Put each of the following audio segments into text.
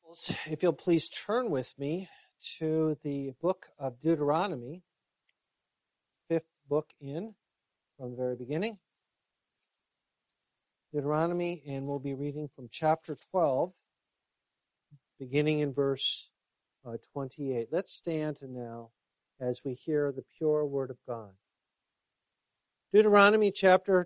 If you'll please turn with me to the book of Deuteronomy, fifth book in from the very beginning. Deuteronomy, and we'll be reading from chapter 12, beginning in verse 28. Let's stand now as we hear the pure word of God. Deuteronomy chapter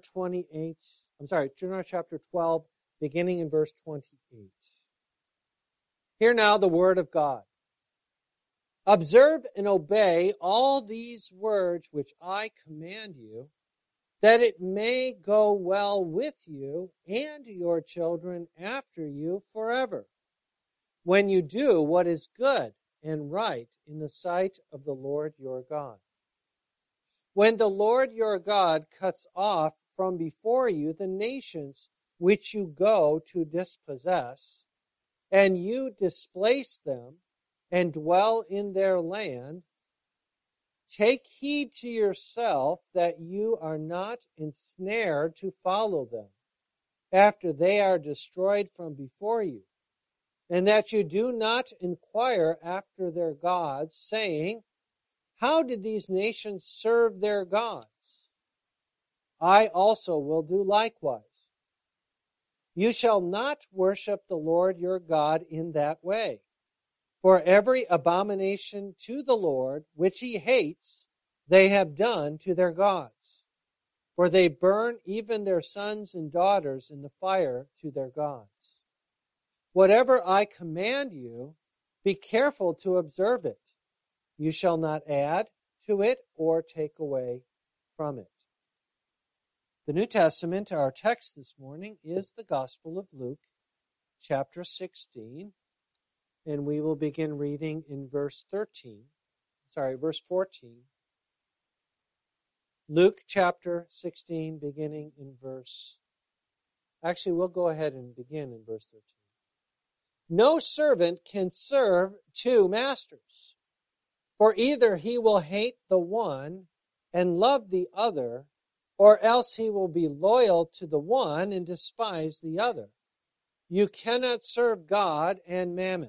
12, beginning in verse 28. Hear now the word of God. Observe and obey all these words which I command you, that it may go well with you and your children after you forever, when you do what is good and right in the sight of the Lord your God. When the Lord your God cuts off from before you the nations which you go to dispossess, and you displace them and dwell in their land, take heed to yourself that you are not ensnared to follow them after they are destroyed from before you, and that you do not inquire after their gods, saying, how did these nations serve their gods? I also will do likewise. You shall not worship the Lord your God in that way. For every abomination to the Lord, which he hates, they have done to their gods. For they burn even their sons and daughters in the fire to their gods. Whatever I command you, be careful to observe it. You shall not add to it or take away from it. The New Testament, our text this morning, is the Gospel of Luke, chapter 16, and we will begin reading in verse 14. Luke chapter 16, beginning in verse... Actually, we'll go ahead and begin in verse 13. No servant can serve two masters, for either he will hate the one and love the other, or else he will be loyal to the one and despise the other. You cannot serve God and mammon.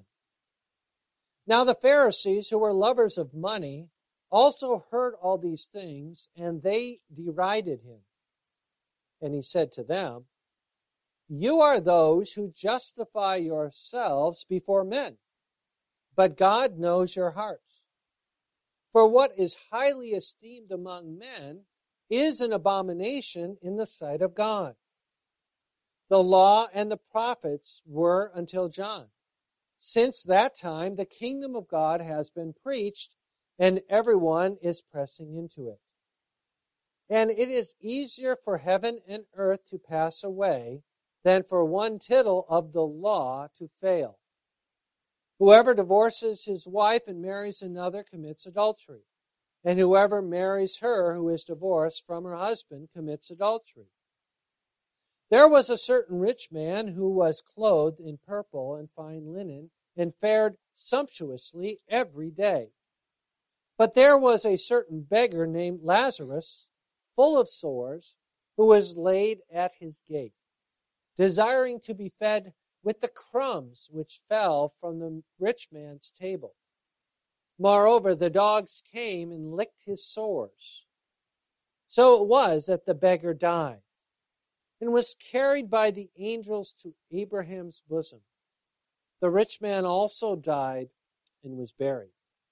Now the Pharisees, who were lovers of money, also heard all these things, and they derided him. And he said to them, you are those who justify yourselves before men, but God knows your hearts. For what is highly esteemed among men is an abomination in the sight of God. The law and the prophets were until John. Since that time, the kingdom of God has been preached, and everyone is pressing into it. And it is easier for heaven and earth to pass away than for one tittle of the law to fail. Whoever divorces his wife and marries another commits adultery. And whoever marries her who is divorced from her husband commits adultery. There was a certain rich man who was clothed in purple and fine linen and fared sumptuously every day. But there was a certain beggar named Lazarus, full of sores, who was laid at his gate, desiring to be fed with the crumbs which fell from the rich man's table. Moreover, the dogs came and licked his sores. So it was that the beggar died and was carried by the angels to Abraham's bosom. The rich man also died and was buried.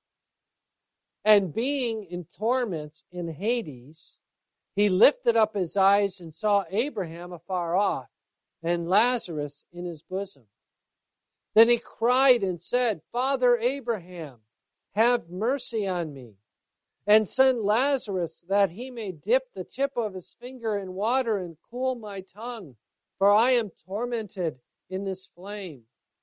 And being in torments in Hades, he lifted up his eyes and saw Abraham afar off and Lazarus in his bosom. Then he cried and said, Father Abraham, have mercy on me, and send Lazarus that he may dip the tip of his finger in water and cool my tongue, for I am tormented in this flame.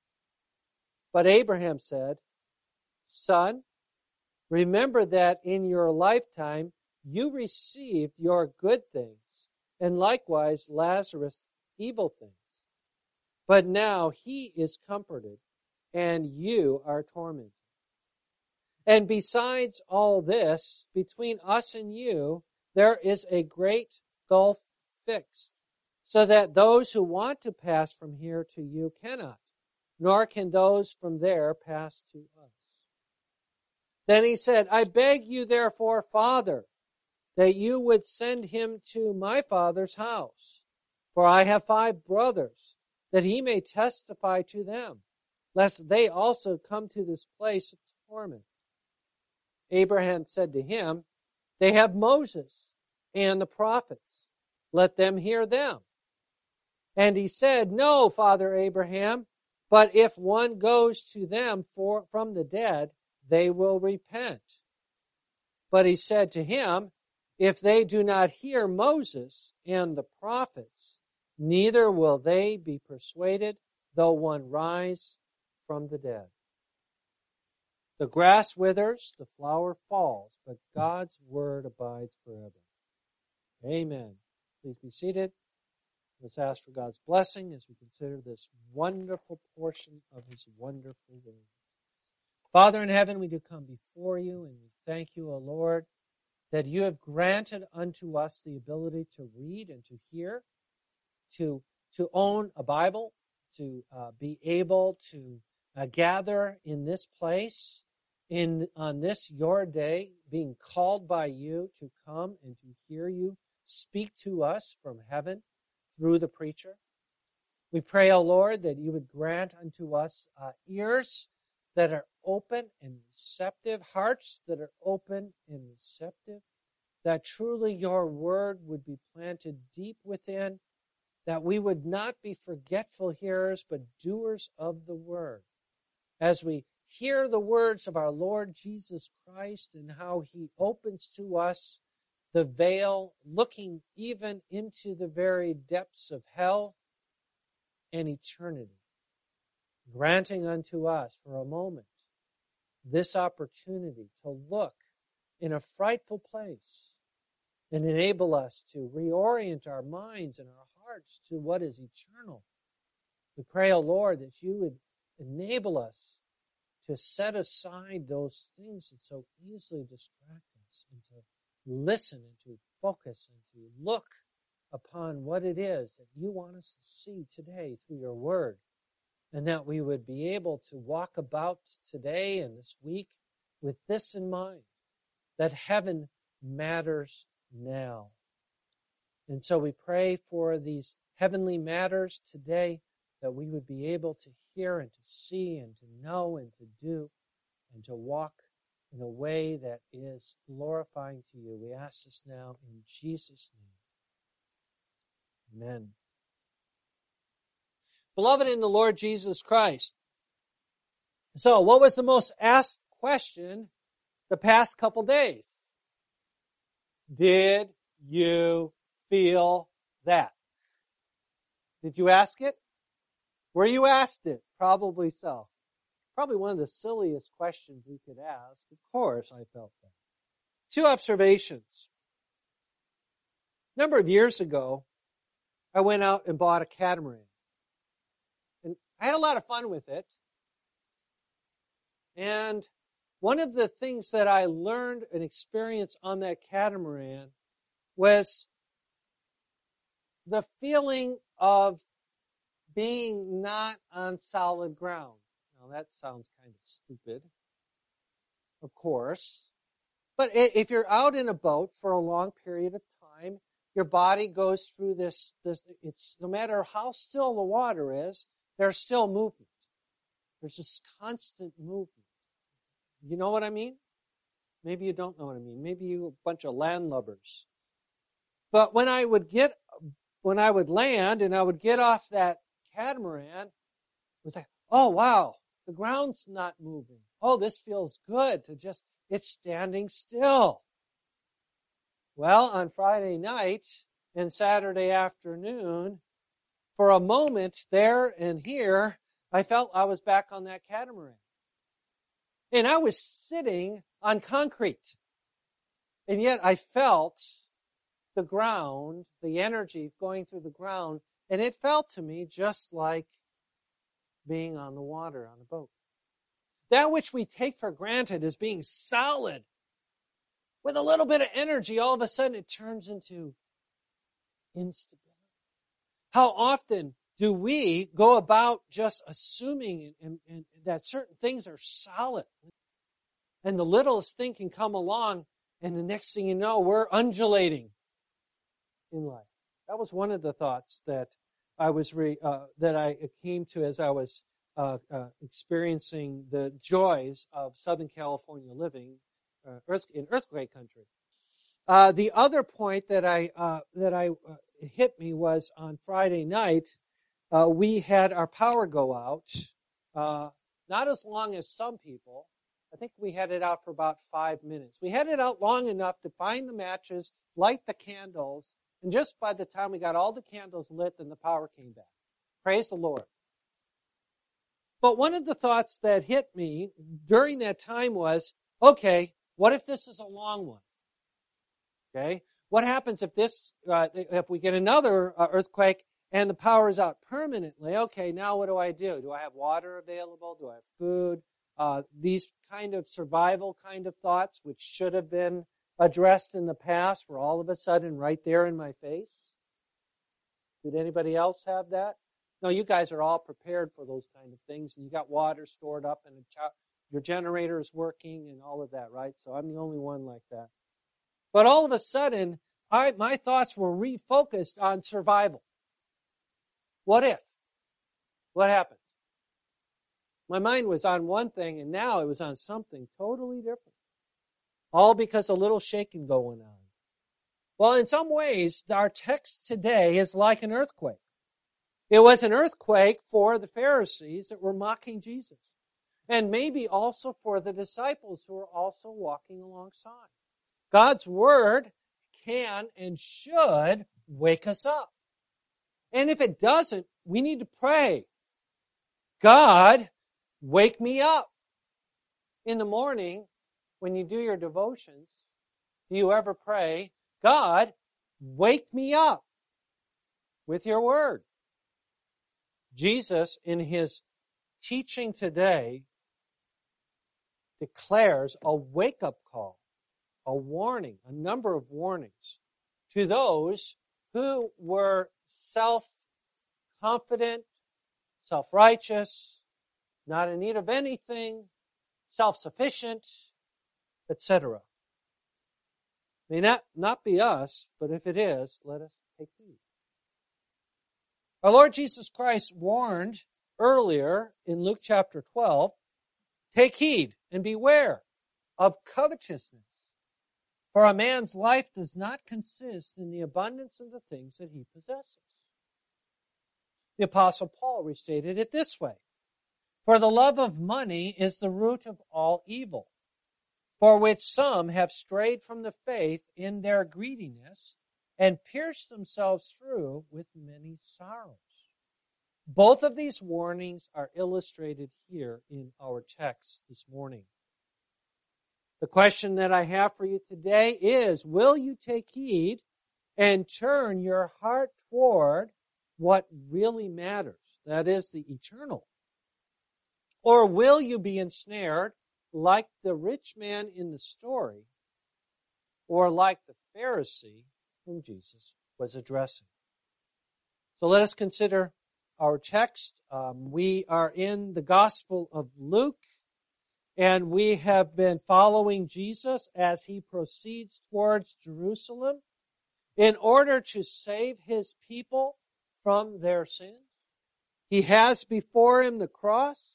But Abraham said, Son, remember that in your lifetime you received your good things, and likewise Lazarus evil things. But now he is comforted, and you are tormented. And besides all this, between us and you, there is a great gulf fixed, so that those who want to pass from here to you cannot, nor can those from there pass to us. Then he said, I beg you therefore, Father, that you would send him to my father's house. For I have 5 brothers, that he may testify to them, lest they also come to this place of torment. Abraham said to him, They have Moses and the prophets. Let them hear them. And he said, No, Father Abraham, but if one goes to them from the dead, they will repent. But he said to him, If they do not hear Moses and the prophets, neither will they be persuaded, though one rise from the dead. The grass withers, the flower falls, but God's word abides forever. Amen. Please be seated. Let's ask for God's blessing as we consider this wonderful portion of his wonderful word. Father in heaven, we do come before you, and we thank you, O Lord, that you have granted unto us the ability to read and to hear, to own a Bible, to be able to gather in this place, on this your day, being called by you to come and to hear you speak to us from heaven through the preacher. We pray, O Lord, that you would grant unto us ears that are open and receptive, hearts that are open and receptive, that truly your word would be planted deep within, that we would not be forgetful hearers, but doers of the word. As we hear the words of our Lord Jesus Christ and how he opens to us the veil, looking even into the very depths of hell and eternity, granting unto us for a moment this opportunity to look in a frightful place and enable us to reorient our minds and our hearts to what is eternal. We pray, O Lord, that you would enable us to set aside those things that so easily distract us and to listen and to focus and to look upon what it is that you want us to see today through your word, and that we would be able to walk about today and this week with this in mind, that heaven matters now. And so we pray for these heavenly matters today, that we would be able to hear and to see and to know and to do and to walk in a way that is glorifying to you. We ask this now in Jesus' name. Amen. Beloved in the Lord Jesus Christ. So, what was the most asked question the past couple days? Did you feel that? Did you ask it? Were you asked it? Probably so. Probably one of the silliest questions we could ask. Of course, I felt that. 2 observations. A number of years ago, I went out and bought a catamaran. And I had a lot of fun with it. And one of the things that I learned and experienced on that catamaran was the feeling of being not on solid ground. Now, that sounds kind of stupid, of course. But if you're out in a boat for a long period of time, your body goes through this, it's no matter how still the water is, there's still movement. There's this constant movement. You know what I mean? Maybe you don't know what I mean. Maybe you're a bunch of landlubbers. But when I would land and I would get off that catamaran, it was like, oh wow, the ground's not moving. Oh, this feels good it's standing still. Well, on Friday night and Saturday afternoon, for a moment there and here, I felt I was back on that catamaran. And I was sitting on concrete. And yet I felt the ground, the energy going through the ground, and it felt to me just like being on the water on a boat. That which we take for granted as being solid, with a little bit of energy, all of a sudden it turns into instability. How often do we go about just assuming and that certain things are solid? And the littlest thing can come along, and the next thing you know, we're undulating in life. That was one of the thoughts that I came to as I was experiencing the joys of Southern California living in earthquake country. The other point that hit me was on Friday night. We had our power go out, not as long as some people. I think we had it out for about 5 minutes. We had it out long enough to find the matches, light the candles, and just by the time we got all the candles lit, then the power came back. Praise the Lord. But one of the thoughts that hit me during that time was, okay, what if this is a long one? Okay, what happens if we get another earthquake and the power is out permanently? Okay, now what do? Do I have water available? Do I have food? These kind of survival kind of thoughts, which should have been addressed in the past, were all of a sudden right there in my face. Did anybody else have that? No, you guys are all prepared for those kind of things, and you got water stored up, and your generator is working, and all of that, right? So I'm the only one like that. But all of a sudden, my thoughts were refocused on survival. What if? What happened? My mind was on one thing, and now it was on something totally different. All because a little shaking going on. Well, in some ways, our text today is like an earthquake. It was an earthquake for the Pharisees that were mocking Jesus, and maybe also for the disciples who were also walking alongside. God's Word can and should wake us up. And if it doesn't, we need to pray. God, wake me up. In the morning, when you do your devotions, do you ever pray, God, wake me up with your Word? Jesus, in his teaching today, declares a wake-up call, a warning, a number of warnings to those who were self-confident, self-righteous, not in need of anything, self-sufficient, etc. May not be us, but if it is, let us take heed. Our Lord Jesus Christ warned earlier in Luke chapter 12, take heed and beware of covetousness, for a man's life does not consist in the abundance of the things that he possesses. The Apostle Paul restated it this way, for the love of money is the root of all evil, for which some have strayed from the faith in their greediness and pierced themselves through with many sorrows. Both of these warnings are illustrated here in our text this morning. The question that I have for you today is, will you take heed and turn your heart toward what really matters, that is, the eternal? Or will you be ensnared like the rich man in the story, or like the Pharisee whom Jesus was addressing? So let us consider our text. We are in the Gospel of Luke, and we have been following Jesus as he proceeds towards Jerusalem in order to save his people from their sins. He has before him the cross.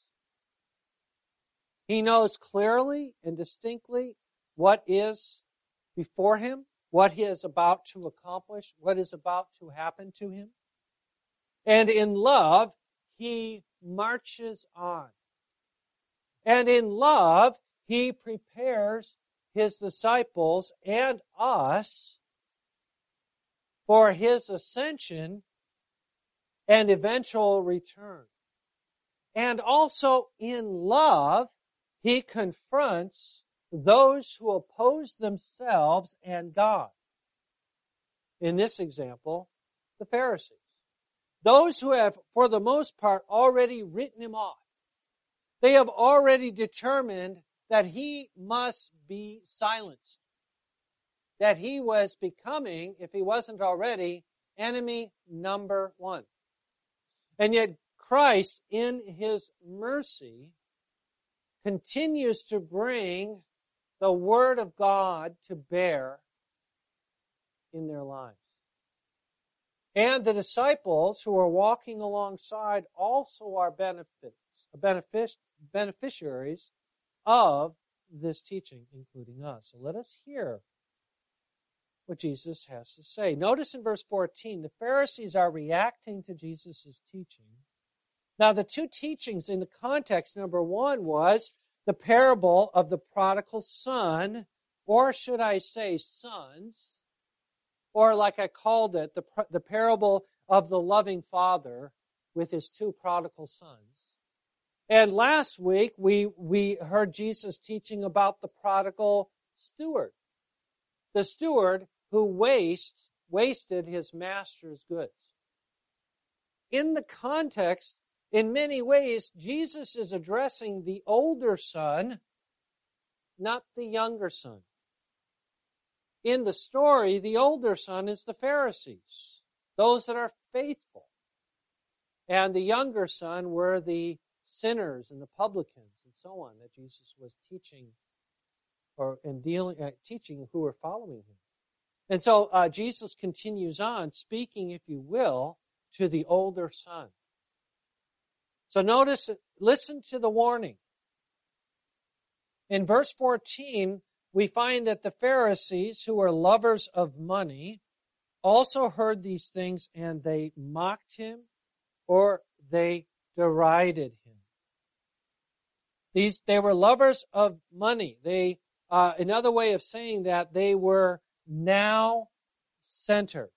He knows clearly and distinctly what is before him, what he is about to accomplish, what is about to happen to him. And in love, he marches on. And in love, he prepares his disciples and us for his ascension and eventual return. And also in love, he confronts those who oppose themselves and God. In this example, the Pharisees. Those who have, for the most part, already written him off. They have already determined that he must be silenced. That he was becoming, if he wasn't already, enemy number one. And yet Christ, in his mercy, continues to bring the Word of God to bear in their lives. And the disciples who are walking alongside also are beneficiaries of this teaching, including us. So let us hear what Jesus has to say. Notice in verse 14, the Pharisees are reacting to Jesus' teaching. Now, the two teachings in the context, number one was the parable of the prodigal son, or should I say sons, or like I called it, the parable of the loving father with his two prodigal sons. And last week, we heard Jesus teaching about the prodigal steward. The steward who wasted his master's goods. In the context, in many ways, Jesus is addressing the older son, not the younger son. In the story, the older son is the Pharisees, those that are faithful. And the younger son were the sinners and the publicans and so on that Jesus was teaching teaching who were following him. And so Jesus continues on speaking, if you will, to the older son. So notice, listen to the warning. In verse 14, we find that the Pharisees, who were lovers of money, also heard these things and they mocked him or they derided him. They were lovers of money. Another way of saying that, they were now centered.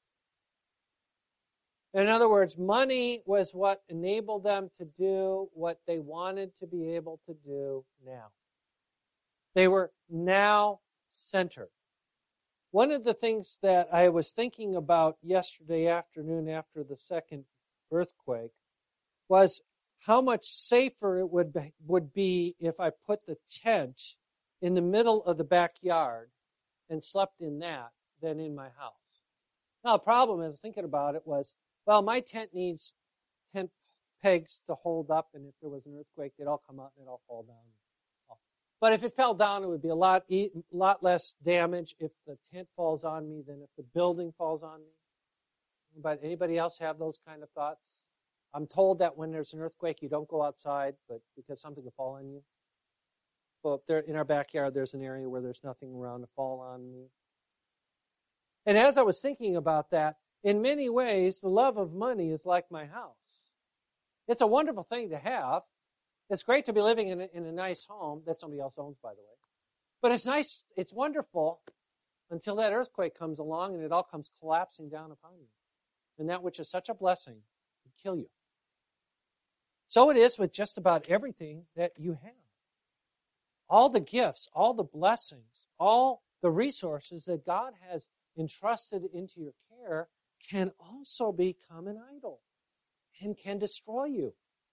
In other words, money was what enabled them to do what they wanted to be able to do now. They were now centered. One of the things that I was thinking about yesterday afternoon after the second earthquake was how much safer it would be if I put the tent in the middle of the backyard and slept in that than in my house. Now, the problem, as I was thinking about it, was, well, my tent needs tent pegs to hold up, and if there was an earthquake, they'd all come out and they'd all fall down. But if it fell down, it would be a lot less damage if the tent falls on me than if the building falls on me. But anybody else have those kind of thoughts? I'm told that when there's an earthquake, you don't go outside, but because something will fall on you. Well, up there in our backyard, there's an area where there's nothing around to fall on me. And as I was thinking about that, in many ways, the love of money is like my house. It's a wonderful thing to have. It's great to be living in a nice home that somebody else owns, by the way. But it's nice, it's wonderful until that earthquake comes along and it all comes collapsing down upon you. And that which is such a blessing can kill you. So it is with just about everything that you have. All the gifts, all the blessings, all the resources that God has entrusted into your care can also become an idol and can destroy you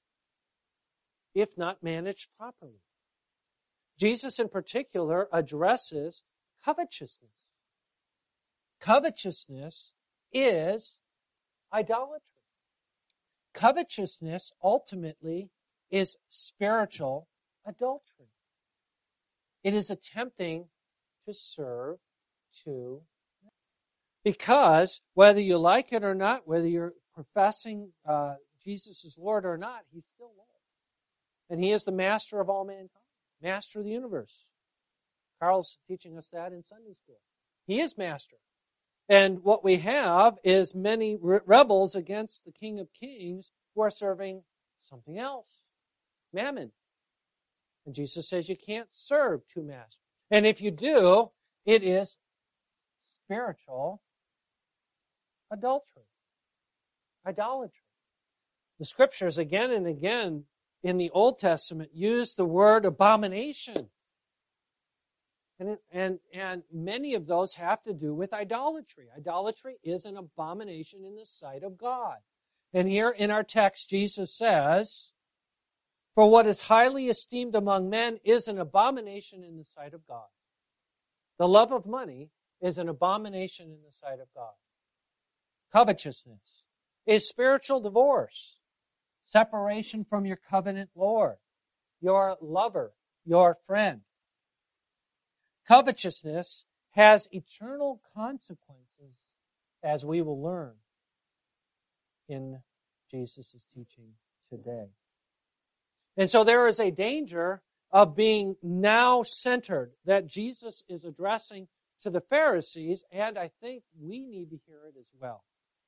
if not managed properly. Jesus in particular addresses covetousness. Covetousness is idolatry. Covetousness ultimately is spiritual adultery. It is attempting to serve two. Because whether you like it or not, whether you're professing Jesus is Lord or not, he's still Lord. And he is the master of all mankind, master of the universe. Carl's teaching us that in Sunday school. He is master. And what we have is many rebels against the King of Kings who are serving something else, mammon. And Jesus says you can't serve two masters. And if you do, it is spiritual adultery, idolatry. The scriptures again and again in the Old Testament use the word abomination. And many of those have to do with idolatry. Idolatry is an abomination in the sight of God. And here in our text, Jesus says, "For what is highly esteemed among men is an abomination in the sight of God." The love of money is an abomination in the sight of God. Covetousness is spiritual divorce. separation from your covenant Lord, your lover, your friend. Covetousness has eternal consequences, as we will learn in Jesus' teaching today. And so there is a danger of being now centered that Jesus is addressing to the Pharisees, and I think we need to hear it as well.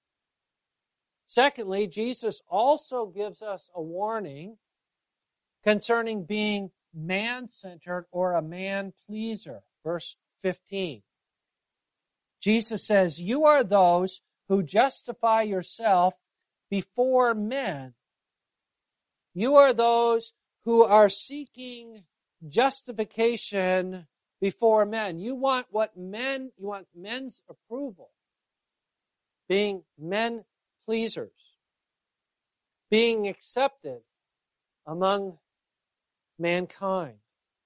Secondly, Jesus also gives us a warning concerning being man-centered or a man-pleaser. Verse 15. Jesus says, "You are those who justify yourself before men." You are those who are seeking justification before men. You want men's approval. Being men pleasers. Being accepted among mankind.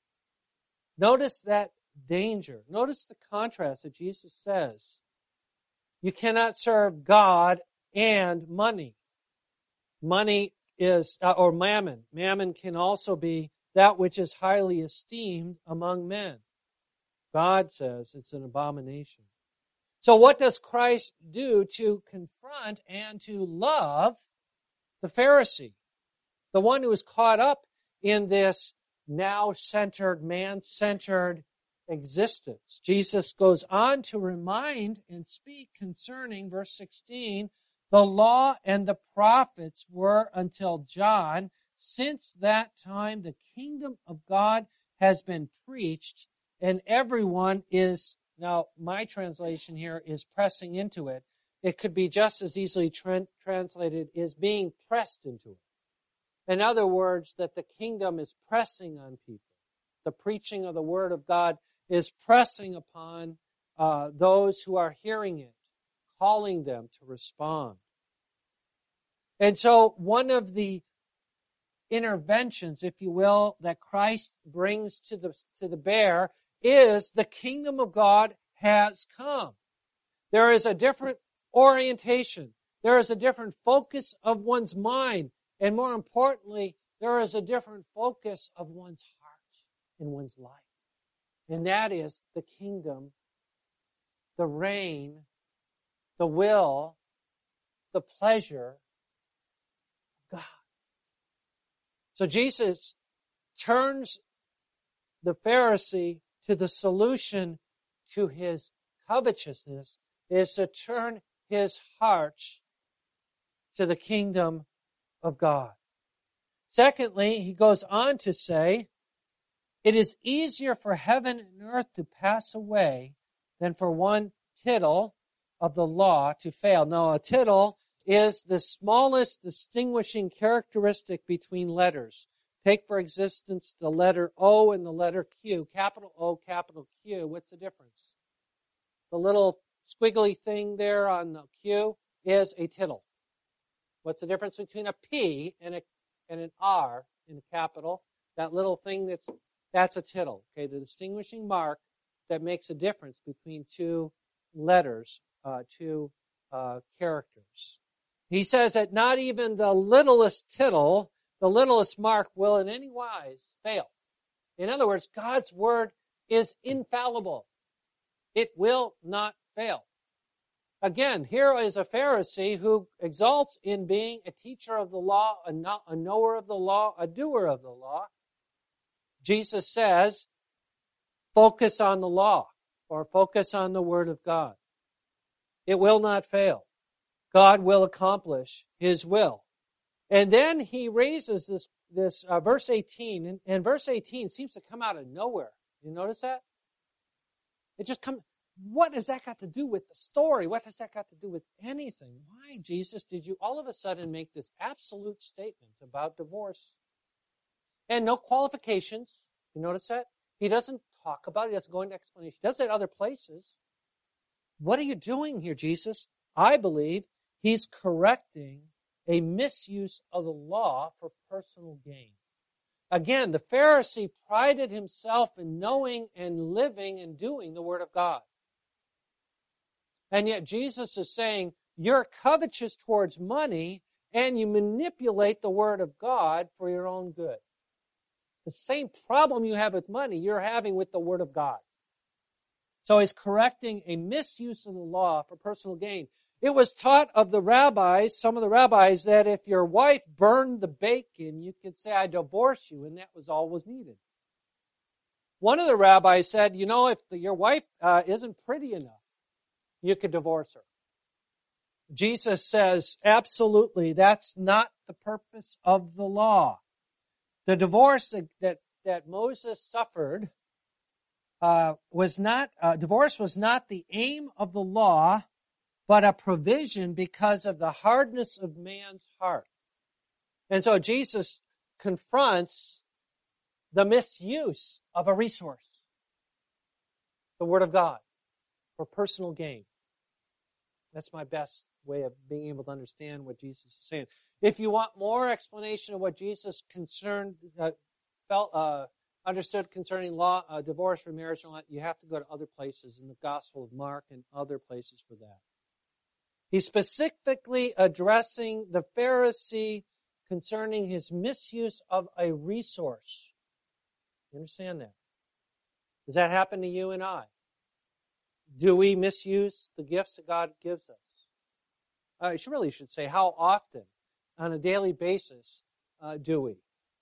Notice that danger. Notice the contrast that Jesus says. You cannot serve God and money. Money is, or mammon. Mammon can also be that which is highly esteemed among men. God says it's an abomination. So what does Christ do to confront and to love the Pharisee? The one who is caught up in this now-centered, man-centered existence. Jesus goes on to remind and speak concerning, verse 16, the law and the prophets were until John. Since that time, the kingdom of God has been preached, and everyone is, now my translation here is pressing into it. It could be just as easily translated is being pressed into it. In other words, that the kingdom is pressing on people. The preaching of the word of God is pressing upon those who are hearing it, calling them to respond. And so one of the interventions, if you will, that Christ brings to the bear is the kingdom of God has come. There is a different orientation. There is a different focus of one's mind. And more importantly, there is a different focus of one's heart in one's life. And that is the kingdom, the reign, the will, the pleasure of God. So Jesus turns the Pharisee to the solution to his covetousness is to turn his heart to the kingdom of God. Secondly, he goes on to say, it is easier for heaven and earth to pass away than for one tittle of the law to fail. Now, a tittle is the smallest distinguishing characteristic between letters. Take, for instance, the letter O and the letter Q. Capital O, capital Q. What's the difference? The little squiggly thing there on the Q is a tittle. What's the difference between a P and an R in a capital? That little thing that's a tittle. Okay, the distinguishing mark that makes a difference between two letters, two characters. He says that not even the littlest tittle, the littlest mark, will in any wise fail. In other words, God's word is infallible. It will not fail. Again, here is a Pharisee who exalts in being a teacher of the law, a knower of the law, a doer of the law. Jesus says, focus on the law or focus on the word of God. It will not fail. God will accomplish his will. And then he raises this verse 18, and verse 18 seems to come out of nowhere. You notice that? It just comes. What has that got to do with the story? What has that got to do with anything? Why, Jesus, did you all of a sudden make this absolute statement about divorce? And no qualifications. You notice that? He doesn't talk about it. He doesn't go into explanation. He does it other places. What are you doing here, Jesus? I believe he's correcting a misuse of the law for personal gain. Again, the Pharisee prided himself in knowing and living and doing the Word of God. And yet Jesus is saying, you're covetous towards money, and you manipulate the Word of God for your own good. The same problem you have with money, you're having with the Word of God. So he's correcting a misuse of the law for personal gain. It was taught of the rabbis, some of the rabbis, that if your wife burned the bacon, you could say, I divorce you, and that was all was needed. One of the rabbis said, if your wife isn't pretty enough, you could divorce her. Jesus says, absolutely, that's not the purpose of the law. The divorce that Moses suffered divorce was not the aim of the law, but a provision because of the hardness of man's heart. And so Jesus confronts the misuse of a resource, the Word of God, for personal gain. That's my best way of being able to understand what Jesus is saying. If you want more explanation of what Jesus understood concerning law, divorce, remarriage, and all that, you have to go to other places in the Gospel of Mark and other places for that. He's specifically addressing the Pharisee concerning his misuse of a resource. You understand that? Does that happen to you and I? Do we misuse the gifts that God gives us? I really should say, how often, on a daily basis, do we?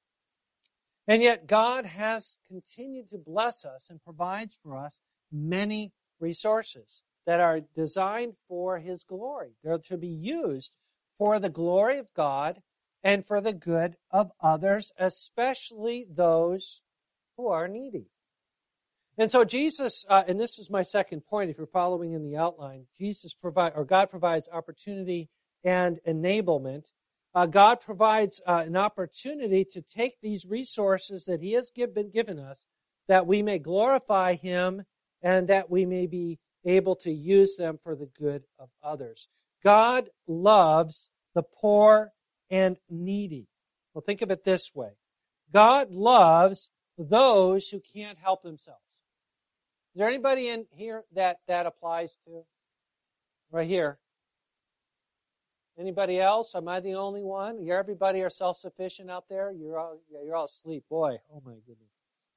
And yet God has continued to bless us and provides for us many resources that are designed for His glory. They're to be used for the glory of God and for the good of others, especially those who are needy. And so Jesus, and this is my second point, if you're following in the outline, God provides opportunity and enablement. God provides an opportunity to take these resources that He has given us, that we may glorify Him and that we may be able to use them for the good of others. God loves the poor and needy. Well, think of it this way. God loves those who can't help themselves. Is there anybody in here that applies to? Right here. Anybody else? Am I the only one? Everybody are self-sufficient out there? You're all asleep. Boy, oh my goodness.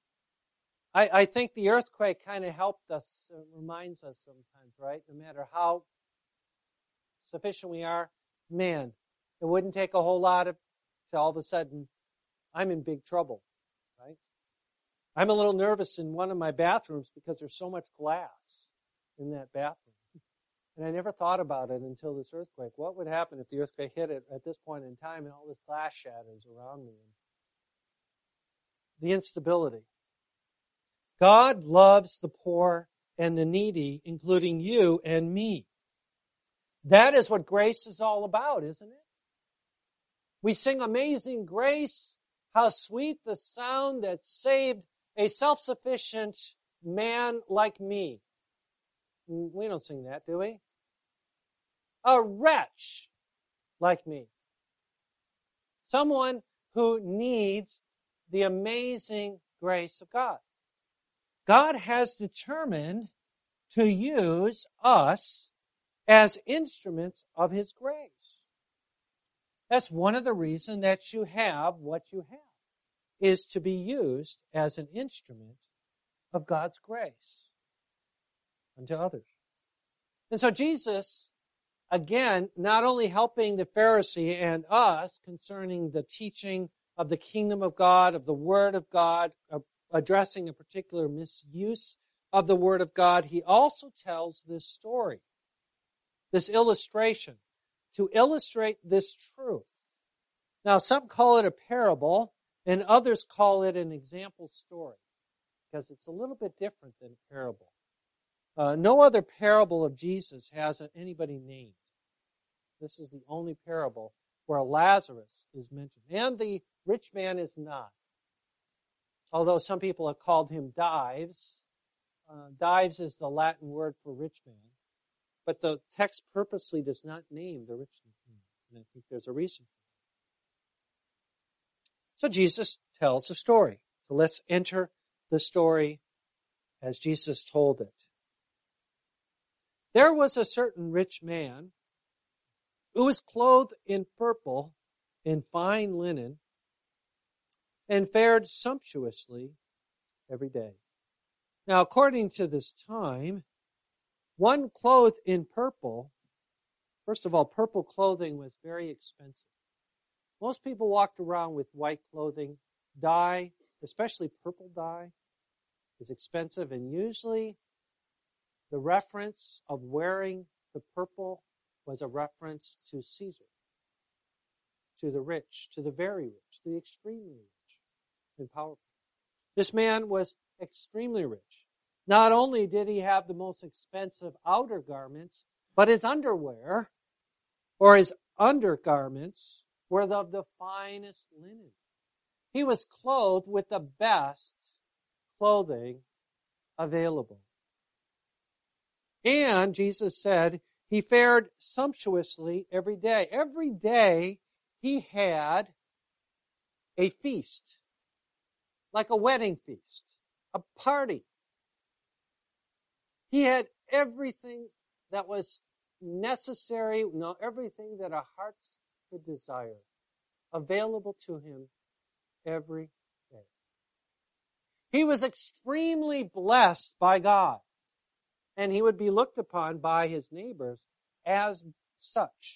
I think the earthquake kind of helped us, reminds us sometimes, right? No matter how sufficient we are, man, it wouldn't take a whole lot to all of a sudden, I'm in big trouble, right? I'm a little nervous in one of my bathrooms because there's so much glass in that bathroom. And I never thought about it until this earthquake. What would happen if the earthquake hit it at this point in time and all this glass shatters around me? The instability. God loves the poor and the needy, including you and me. That is what grace is all about, isn't it? We sing Amazing Grace, how sweet the sound that saved a self-sufficient man like me. We don't sing that, do we? A wretch like me. Someone who needs the amazing grace of God. God has determined to use us as instruments of His grace. That's one of the reasons that you have what you have, is to be used as an instrument of God's grace unto others. And so Jesus, again, not only helping the Pharisee and us concerning the teaching of the kingdom of God, of the Word of God, addressing a particular misuse of the Word of God, He also tells this story, this illustration, to illustrate this truth. Now, some call it a parable, and others call it an example story, because it's a little bit different than a parable. No other parable of Jesus has anybody named. This is the only parable where Lazarus is mentioned. And the rich man is not. Although some people have called him Dives. Dives is the Latin word for rich man. But the text purposely does not name the rich man. And I think there's a reason for it. So Jesus tells a story. So let's enter the story as Jesus told it. There was a certain rich man who was clothed in purple, in fine linen, and fared sumptuously every day. Now, according to this time, one clothed in purple, first of all, purple clothing was very expensive. Most people walked around with white clothing. Dye, especially purple dye, is expensive, and usually the reference of wearing the purple was a reference to Caesar, to the rich, to the very rich, the extremely rich and powerful. This man was extremely rich. Not only did he have the most expensive outer garments, but his underwear or his undergarments were of the finest linen. He was clothed with the best clothing available. And Jesus said he fared sumptuously every day. Every day he had a feast, like a wedding feast, a party. He had everything that was necessary, everything that our hearts could desire, available to him every day. He was extremely blessed by God, and he would be looked upon by his neighbors as such,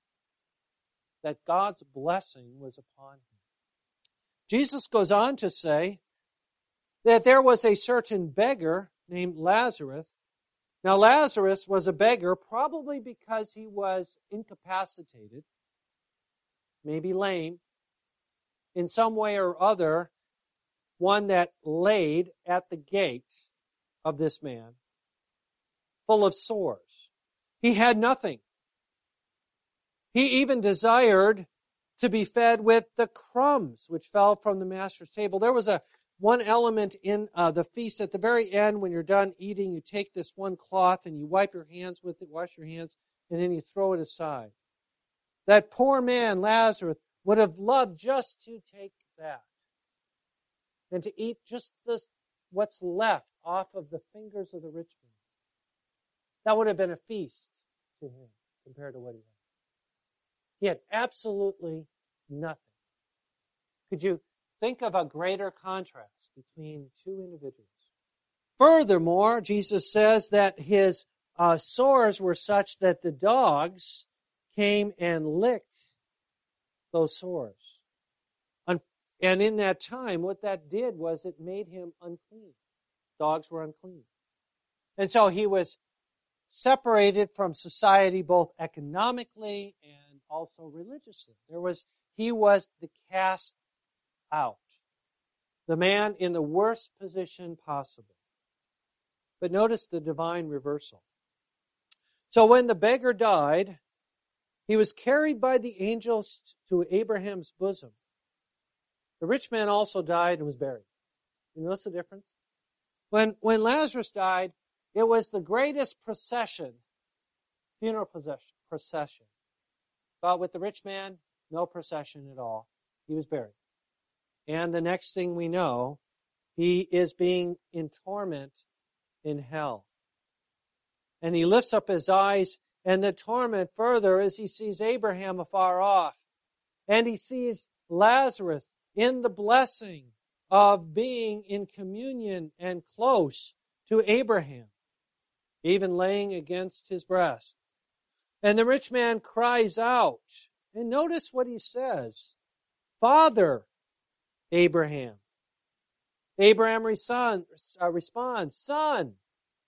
that God's blessing was upon him. Jesus goes on to say that there was a certain beggar named Lazarus. Now, Lazarus was a beggar probably because he was incapacitated, maybe lame, in some way or other, one that laid at the gate of this man, full of sores. He had nothing. He even desired to be fed with the crumbs which fell from the master's table. There was one element in the feast at the very end. When you're done eating, you take this one cloth and you wipe your hands with it, wash your hands, and then you throw it aside. That poor man, Lazarus, would have loved just to take that and to eat just what's left off of the fingers of the rich man. That would have been a feast to him compared to what he had. He had absolutely nothing. Could you think of a greater contrast between two individuals? Furthermore, Jesus says that his sores were such that the dogs came and licked those sores. And in that time, what that did was it made him unclean. Dogs were unclean. And so he was separated from society both economically and also religiously. He was the cast out, the man in the worst position possible. But notice the divine reversal. So when the beggar died, he was carried by the angels to Abraham's bosom. The rich man also died and was buried. You notice the difference? When Lazarus died, it was the greatest procession, funeral procession. But with the rich man, no procession at all. He was buried. And the next thing we know, he is being in torment in hell. And he lifts up his eyes, and the torment further as he sees Abraham afar off. And he sees Lazarus in the blessing of being in communion and close to Abraham, even laying against his breast. And the rich man cries out, and notice what he says, "Father Abraham." Abraham responds, "Son."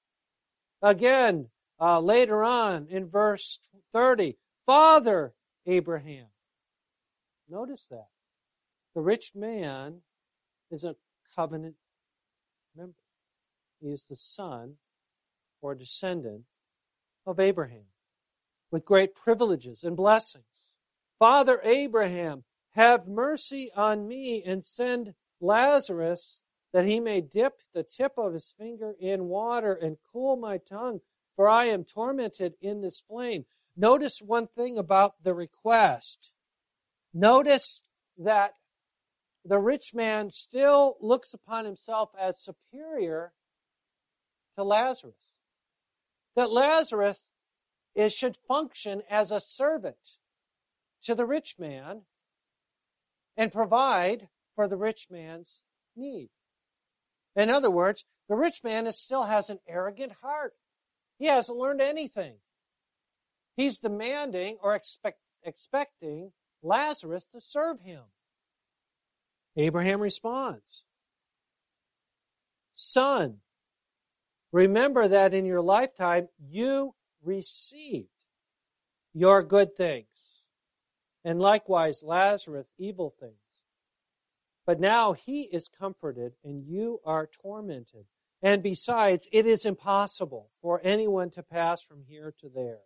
Again, later on in verse 30, "Father Abraham." Notice that. The rich man is a covenant member. He is the son or descendant of Abraham with great privileges and blessings. "Father Abraham, have mercy on me and send Lazarus that he may dip the tip of his finger in water and cool my tongue, for I am tormented in this flame." Notice one thing about the request. Notice that the rich man still looks upon himself as superior to Lazarus. That Lazarus should function as a servant to the rich man and provide for the rich man's need. In other words, the rich man still has an arrogant heart. He hasn't learned anything. He's demanding or expecting Lazarus to serve him. Abraham responds, "Son, remember that in your lifetime you received your good things, and likewise Lazarus evil things. But now he is comforted and you are tormented. And besides, it is impossible for anyone to pass from here to there."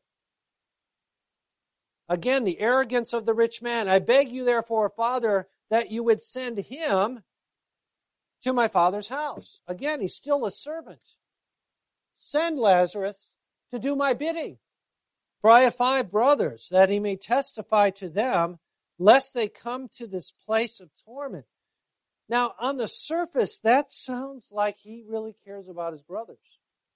Again, the arrogance of the rich man. "I beg you therefore, Father, that you would send him to my father's house." Again, he's still a servant. "Send Lazarus to do my bidding. For I have 5 brothers, that he may testify to them, lest they come to this place of torment." Now, on the surface, that sounds like he really cares about his brothers.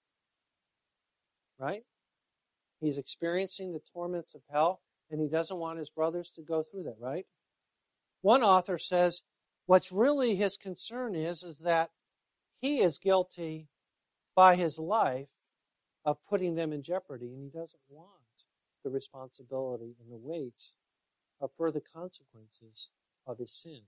Right? He's experiencing the torments of hell, and he doesn't want his brothers to go through that, right? One author says what's really his concern is that he is guilty by his life of putting them in jeopardy, and he doesn't want the responsibility and the weight of further consequences of his sin.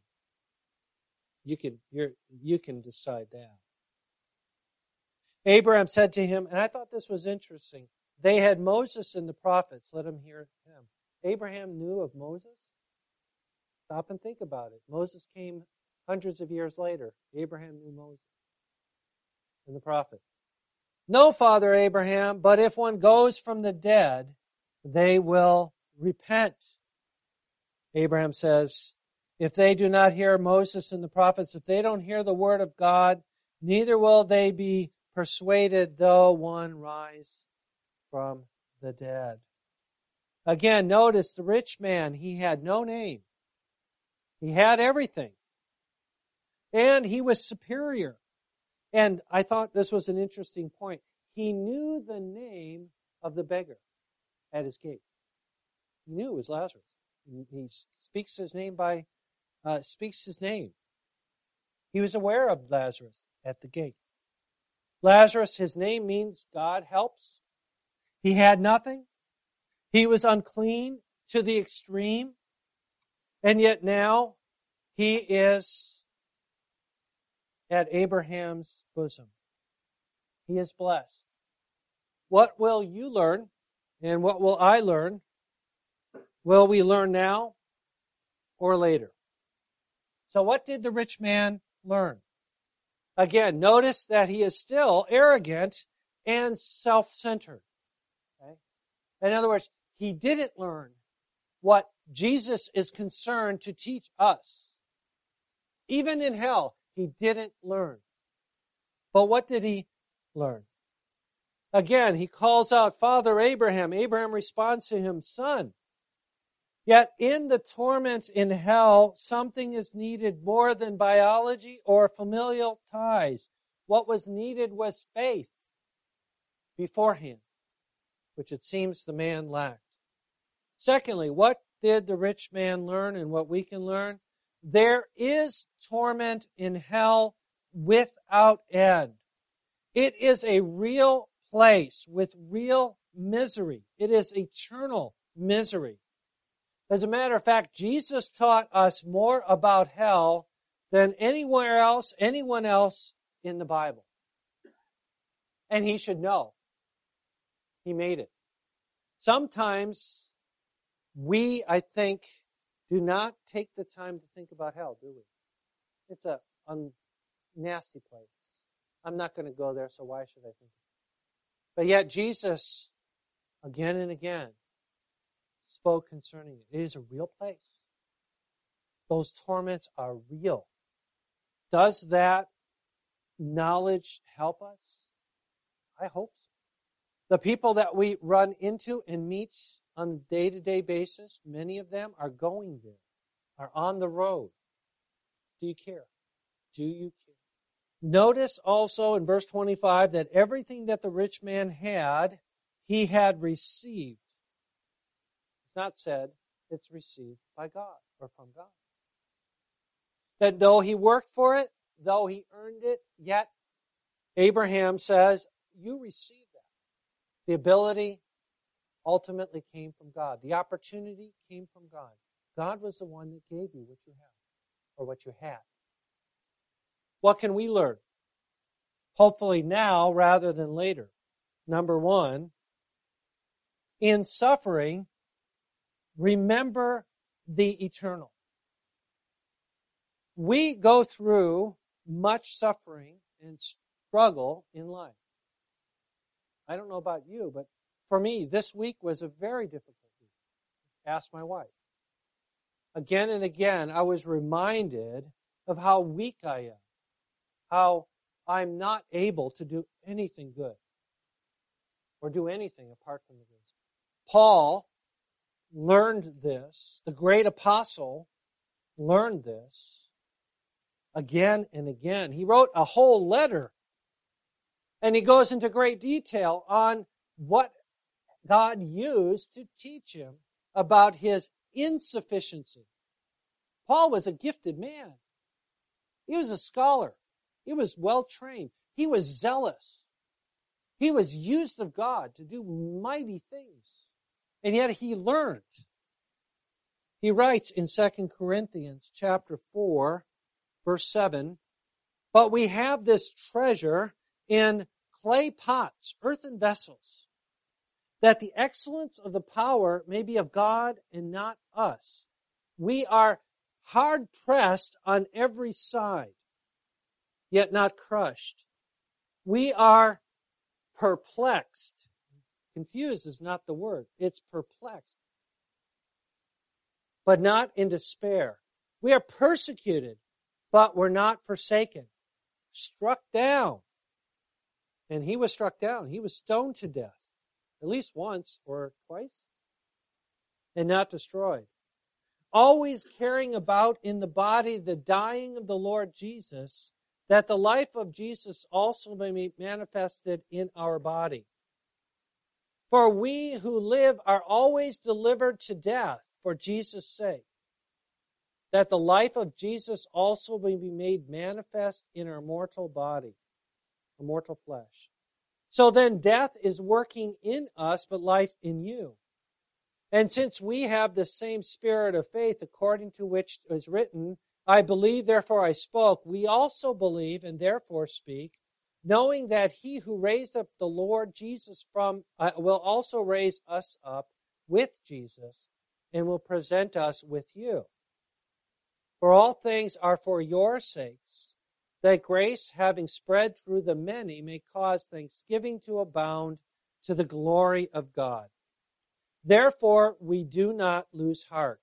You can decide that. Abraham said to him, and I thought this was interesting, "They had Moses and the prophets, let him hear them." Abraham knew of Moses? Stop and think about it. Moses came hundreds of years later. Abraham knew Moses and the prophet. "No, Father Abraham, but if one goes from the dead, they will repent." Abraham says, "If they do not hear Moses and the prophets, if they don't hear the word of God, neither will they be persuaded though one rise from the dead." Again, notice the rich man, he had no name. He had everything. And he was superior. And I thought this was an interesting point. He knew the name of the beggar at his gate. He knew it was Lazarus. He speaks his name. He was aware of Lazarus at the gate. Lazarus, his name means God helps. He had nothing. He was unclean to the extreme. And yet now he is at Abraham's bosom. He is blessed. What will you learn and what will I learn? Will we learn now or later? So what did the rich man learn? Again, notice that he is still arrogant and self-centered. Okay? In other words, he didn't learn what Jesus is concerned to teach us. Even in hell, he didn't learn. But what did he learn? Again, he calls out, "Father Abraham." Abraham responds to him, "Son." Yet in the torments in hell, something is needed more than biology or familial ties. What was needed was faith beforehand, which it seems the man lacked. Secondly, what did the rich man learn and what we can learn? There is torment in hell without end. It is a real place with real misery. It is eternal misery. As a matter of fact, Jesus taught us more about hell than anyone else in the Bible. And he should know. He made it. Sometimes we, I think, do not take the time to think about hell, do we? It's a nasty place. I'm not going to go there, so why should I think? But yet Jesus, again and again, spoke concerning it. It is a real place. Those torments are real. Does that knowledge help us? I hope so. The people that we run into and meet on a day-to-day basis, many of them are going there, are on the road. Do you care? Do you care? Notice also in verse 25 that everything that the rich man had, he had received. It's not said, it's received by God or from God. That though he worked for it, though he earned it, yet Abraham says, you received that. The ability ultimately came from God. The opportunity came from God. God was the one that gave you what you have, or what you had. What can we learn? Hopefully now rather than later. Number one, in suffering, remember the eternal. We go through much suffering and struggle in life. I don't know about you, but for me, this week was a very difficult week. Ask my wife. Again and again, I was reminded of how weak I am, how I'm not able to do anything good or do anything apart from the grace. Paul learned this. The great apostle learned this again and again. He wrote a whole letter, and he goes into great detail on what God used to teach him about his insufficiency. Paul was a gifted man. He was a scholar. He was well trained. He was zealous. He was used of God to do mighty things. And yet he learned. He writes in 2 Corinthians chapter 4, verse 7, but we have this treasure in clay pots, earthen vessels, that the excellence of the power may be of God and not us. We are hard pressed on every side, yet not crushed. We are perplexed. Confused is not the word. It's perplexed. But not in despair. We are persecuted, but we're not forsaken. Struck down. And he was struck down. He was stoned to death. At least once or twice. And not destroyed. Always carrying about in the body the dying of the Lord Jesus, that the life of Jesus also may be manifested in our body. For we who live are always delivered to death for Jesus' sake, that the life of Jesus also may be made manifest in our mortal body, our mortal flesh. So then death is working in us, but life in you. And since we have the same spirit of faith, according to which is written, I believe, therefore I spoke, we also believe and therefore speak, knowing that he who raised up the Lord Jesus from will also raise us up with Jesus and will present us with you. For all things are for your sakes, that grace, having spread through the many, may cause thanksgiving to abound to the glory of God. Therefore, we do not lose heart.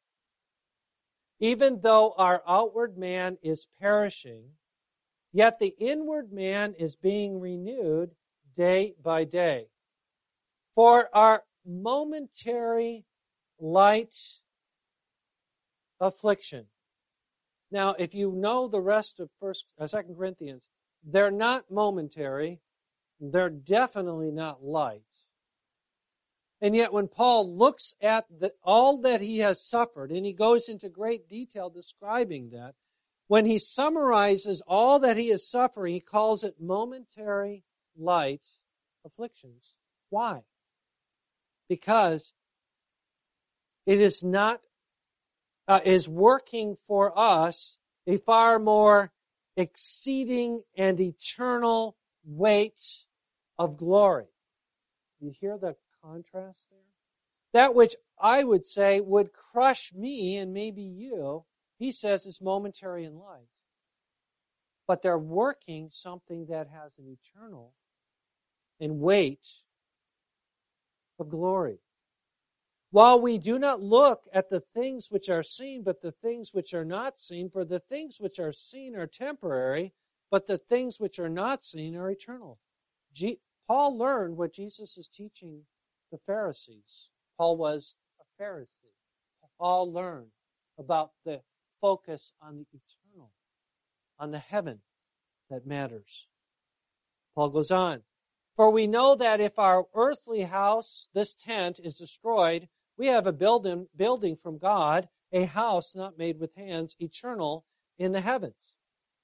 Even though our outward man is perishing, yet the inward man is being renewed day by day. For our momentary light affliction. Now, if you know the rest of 2 Corinthians, they're not momentary. They're definitely not light. And yet when Paul looks at all that he has suffered, and he goes into great detail describing that, when he summarizes all that he is suffering, he calls it momentary light afflictions. Why? Because it is not is working for us a far more exceeding and eternal weight of glory. You hear the contrast there? That which I would say would crush me and maybe you, he says is momentary in life. But they're working something that has an eternal and weight of glory. While we do not look at the things which are seen, but the things which are not seen, for the things which are seen are temporary, but the things which are not seen are eternal. Paul learned what Jesus is teaching the Pharisees. Paul was a Pharisee. Paul learned about the focus on the eternal, on the heaven that matters. Paul goes on. For we know that if our earthly house, this tent, is destroyed, we have a building from God, a house not made with hands, eternal in the heavens.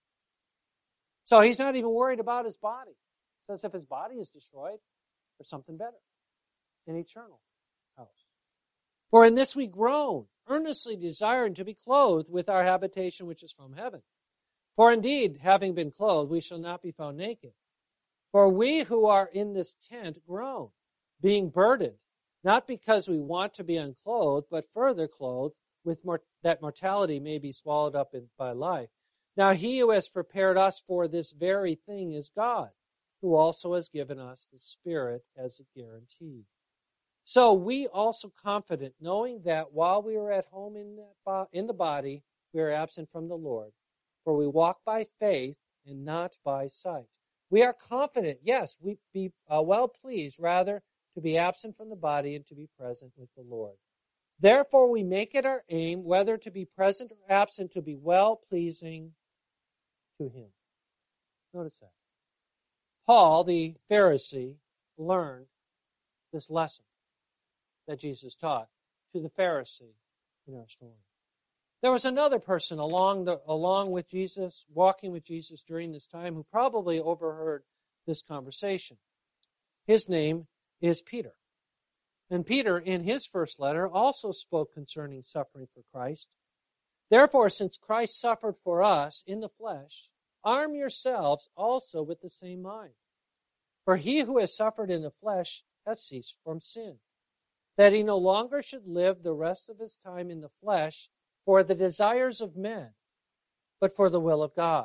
So he's not even worried about his body. He says if his body is destroyed, there's something better, an eternal house. For in this we groan, earnestly desiring to be clothed with our habitation which is from heaven. For indeed, having been clothed, we shall not be found naked. For we who are in this tent groan, being burdened, not because we want to be unclothed, but further clothed, with that mortality may be swallowed up by life. Now he who has prepared us for this very thing is God, who also has given us the Spirit as a guarantee. So we also confident, knowing that while we are at home in the body, we are absent from the Lord. For we walk by faith and not by sight. We are confident, yes, we be well pleased, rather, to be absent from the body and to be present with the Lord. Therefore we make it our aim, whether to be present or absent, to be well pleasing to him. Notice that. Paul, the Pharisee, learned this lesson that Jesus taught to the Pharisee in our story. There was another person along with Jesus, walking with Jesus during this time, who probably overheard this conversation. His name is Peter. And Peter, in his first letter, also spoke concerning suffering for Christ. Therefore, since Christ suffered for us in the flesh, arm yourselves also with the same mind. For he who has suffered in the flesh has ceased from sin, that he no longer should live the rest of his time in the flesh for the desires of men, but for the will of God.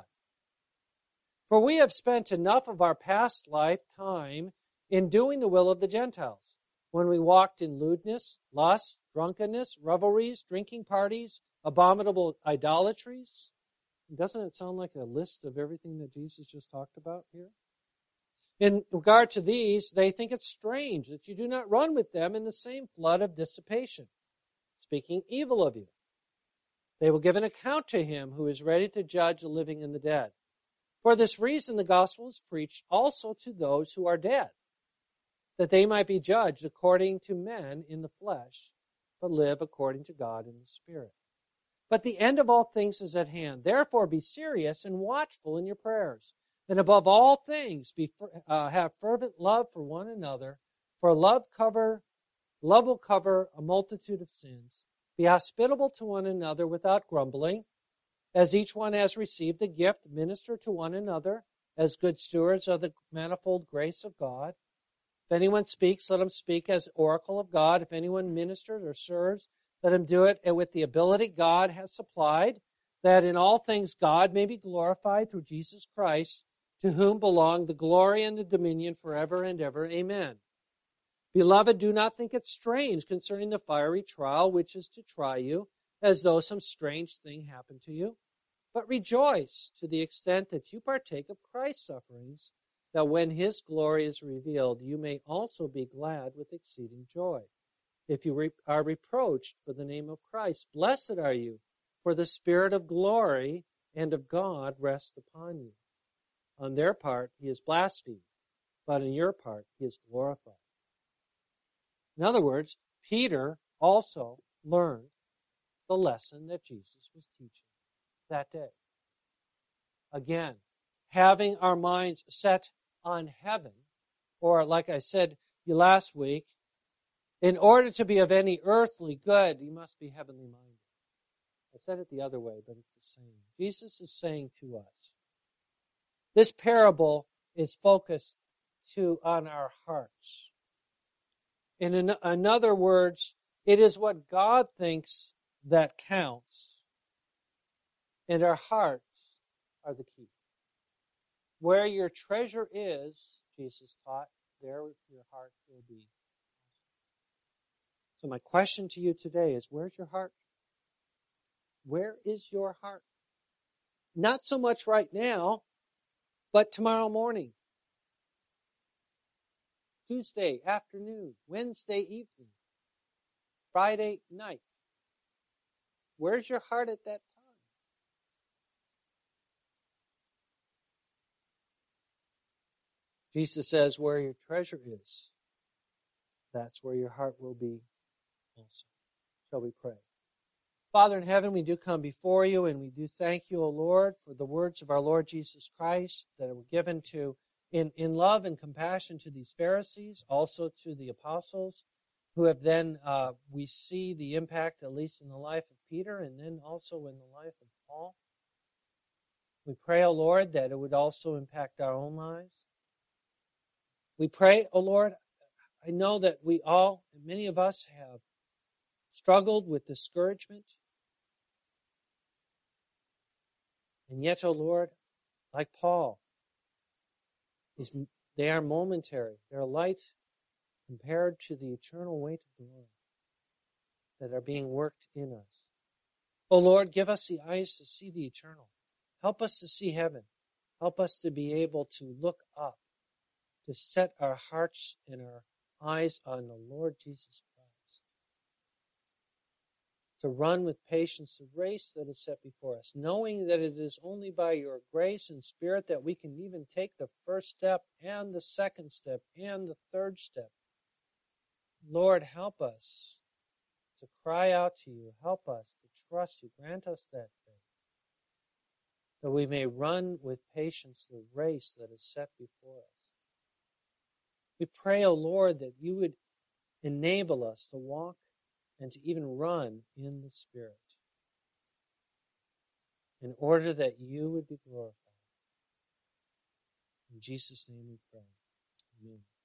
For we have spent enough of our past lifetime in doing the will of the Gentiles, when we walked in lewdness, lust, drunkenness, revelries, drinking parties, abominable idolatries. Doesn't it sound like a list of everything that Jesus just talked about here? In regard to these, they think it strange that you do not run with them in the same flood of dissipation, speaking evil of you. They will give an account to him who is ready to judge the living and the dead. For this reason, the gospel is preached also to those who are dead, that they might be judged according to men in the flesh, but live according to God in the Spirit. But the end of all things is at hand. Therefore, be serious and watchful in your prayers. And above all things, have fervent love for one another, for love will cover a multitude of sins. Be hospitable to one another without grumbling. As each one has received a gift, minister to one another as good stewards of the manifold grace of God. If anyone speaks, let him speak as oracle of God. If anyone ministers or serves, let him do it with the ability God has supplied, that in all things God may be glorified through Jesus Christ, to whom belong the glory and the dominion forever and ever. Amen. Beloved, do not think it strange concerning the fiery trial which is to try you, as though some strange thing happened to you. But rejoice to the extent that you partake of Christ's sufferings, that when his glory is revealed, you may also be glad with exceeding joy. If you are reproached for the name of Christ, blessed are you, for the Spirit of glory and of God rests upon you. On their part, he is blasphemed, but on your part, he is glorified. In other words, Peter also learned the lesson that Jesus was teaching that day. Again, having our minds set on heaven, or like I said last week, in order to be of any earthly good, you must be heavenly minded. I said it the other way, but it's the same. Jesus is saying to us, this parable is focused on our hearts. In other words, it is what God thinks that counts, and our hearts are the key. Where your treasure is, Jesus taught, there your heart will be. So my question to you today is, where's your heart? Where is your heart? Not so much right now, but tomorrow morning, Tuesday afternoon, Wednesday evening, Friday night. Where's your heart at that time? Jesus says, where your treasure is, that's where your heart will be also. Shall we pray? Father in heaven, we do come before you, and we do thank you, O Lord, for the words of our Lord Jesus Christ that were given to in love and compassion to these Pharisees, also to the apostles, who have then, we see the impact, at least in the life of Peter, and then also in the life of Paul. We pray, O Lord, that it would also impact our own lives. We pray, O Lord, I know that we all, many of us, have struggled with discouragement. And yet, O Lord, like Paul, they are momentary. They're light compared to the eternal weight of glory that are being worked in us. O Lord, give us the eyes to see the eternal. Help us to see heaven. Help us to be able to look up, to set our hearts and our eyes on the Lord Jesus Christ, to run with patience the race that is set before us, knowing that it is only by your grace and Spirit that we can even take the first step and the second step and the third step. Lord, help us to cry out to you. Help us to trust you. Grant us that faith, that we may run with patience the race that is set before us. We pray, O Lord, that you would enable us to walk and to even run in the Spirit, in order that you would be glorified. In Jesus' name we pray. Amen.